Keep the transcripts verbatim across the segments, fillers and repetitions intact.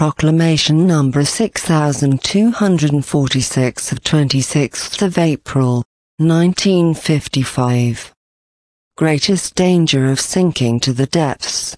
Proclamation number six thousand two hundred forty-six of twenty-sixth of April, nineteen fifty-five. Greatest danger of sinking to the depths.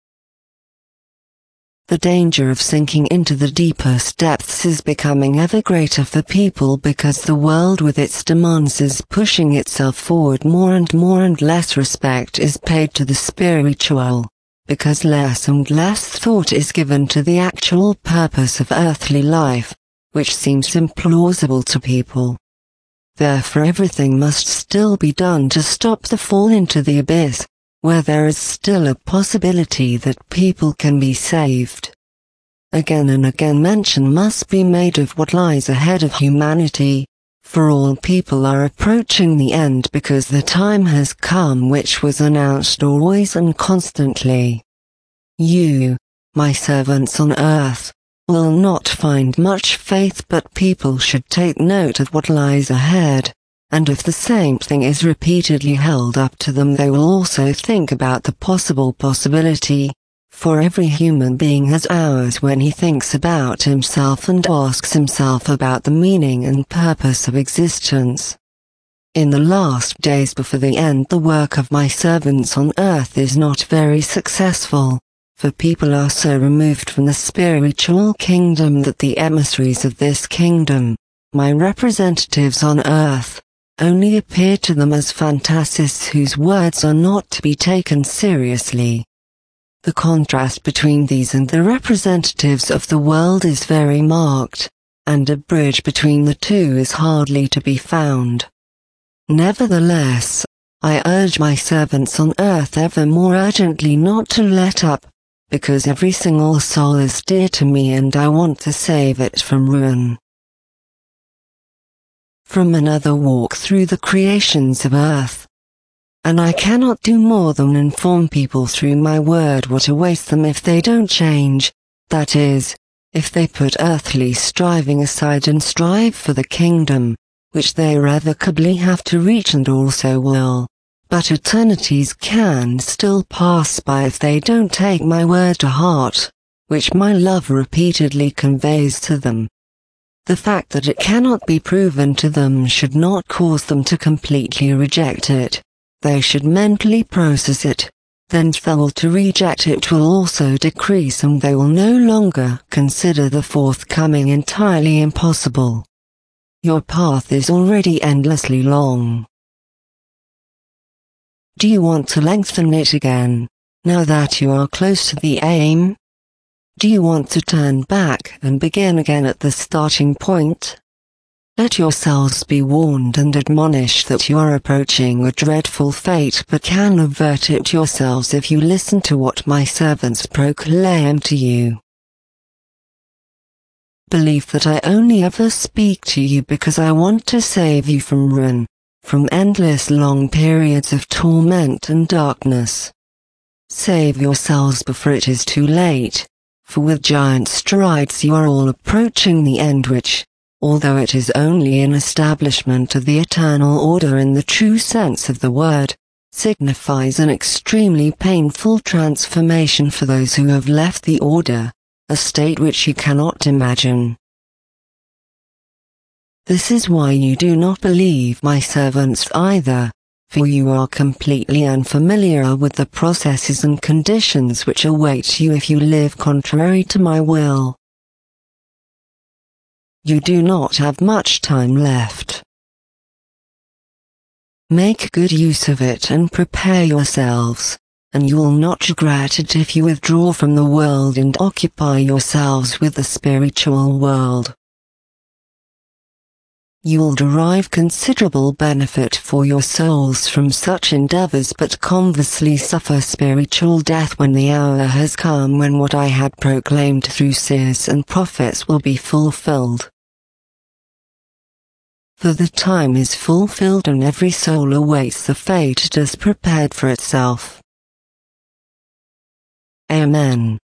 The danger of sinking into the deepest depths is becoming ever greater for people because the world with its demands is pushing itself forward more and more, and less respect is paid to the spiritual, because less and less thought is given to the actual purpose of earthly life, which seems implausible to people. Therefore everything must still be done to stop the fall into the abyss, where there is still a possibility that people can be saved. Again and again mention must be made of what lies ahead of humanity, for all people are approaching the end because the time has come which was announced always and constantly. You, my servants on earth, will not find much faith, but people should take note of what lies ahead, and if the same thing is repeatedly held up to them they will also think about the possible possibility, for every human being has hours when he thinks about himself and asks himself about the meaning and purpose of existence. In the last days before the end, the work of my servants on earth is not very successful, for people are so removed from the spiritual kingdom that the emissaries of this kingdom, my representatives on earth, only appear to them as fantasists whose words are not to be taken seriously. The contrast between these and the representatives of the world is very marked, and a bridge between the two is hardly to be found. Nevertheless, I urge my servants on earth ever more urgently not to let up, because every single soul is dear to me and I want to save it from ruin. From another walk through the creations of earth. And I cannot do more than inform people through my word what awaits them if they don't change, that is, if they put earthly striving aside and strive for the kingdom, which they irrevocably have to reach and also will. But eternities can still pass by if they don't take my word to heart, which my love repeatedly conveys to them. The fact that it cannot be proven to them should not cause them to completely reject it. They should mentally process it, then fail to reject it will also decrease and they will no longer consider the forthcoming entirely impossible. Your path is already endlessly long. Do you want to lengthen it again, now that you are close to the aim? Do you want to turn back and begin again at the starting point? Let yourselves be warned and admonished that you are approaching a dreadful fate, but can avert it yourselves if you listen to what my servants proclaim to you. Believe that I only ever speak to you because I want to save you from ruin, from endless long periods of torment and darkness. Save yourselves before it is too late, for with giant strides you are all approaching the end which, although it is only an establishment of the eternal order in the true sense of the word, signifies an extremely painful transformation for those who have left the order, a state which you cannot imagine. This is why you do not believe my servants either, for you are completely unfamiliar with the processes and conditions which await you if you live contrary to my will. You do not have much time left. Make good use of it and prepare yourselves, and you will not regret it if you withdraw from the world and occupy yourselves with the spiritual world. You will derive considerable benefit for your souls from such endeavors, but conversely suffer spiritual death when the hour has come when what I had proclaimed through seers and prophets will be fulfilled. For the time is fulfilled and every soul awaits the fate it has prepared for itself. Amen.